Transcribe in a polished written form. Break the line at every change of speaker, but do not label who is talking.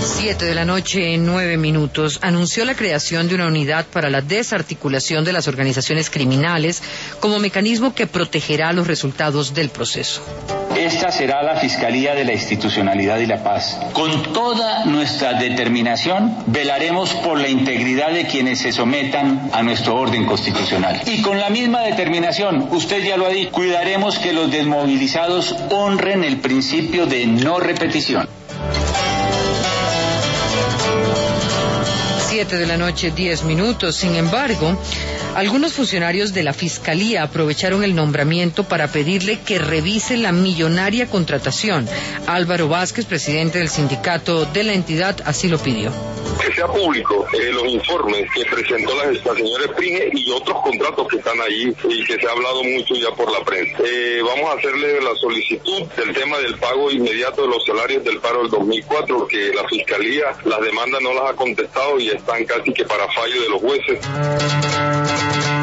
7:09 anunció la creación de una unidad para la desarticulación de las organizaciones criminales como mecanismo que protegerá los resultados del proceso.
Esta será la Fiscalía de la Institucionalidad y la Paz. Con toda nuestra determinación velaremos por la integridad de quienes se sometan a nuestro orden constitucional. Y con la misma determinación, usted ya lo ha dicho, cuidaremos que los desmovilizados honren el principio de no repetición.
7:10. Sin embargo, algunos funcionarios de la Fiscalía aprovecharon el nombramiento para pedirle que revise la millonaria contratación. Álvaro Vázquez, presidente del sindicato de la entidad, así lo pidió.
Que sea público los informes que presentó la señora Esprige y otros contratos que están ahí y que se ha hablado mucho ya por la prensa. Vamos a hacerle la solicitud del tema del pago inmediato de los salarios del paro del 2004, porque la Fiscalía las demandas no las ha contestado y están casi que para fallo de los jueces.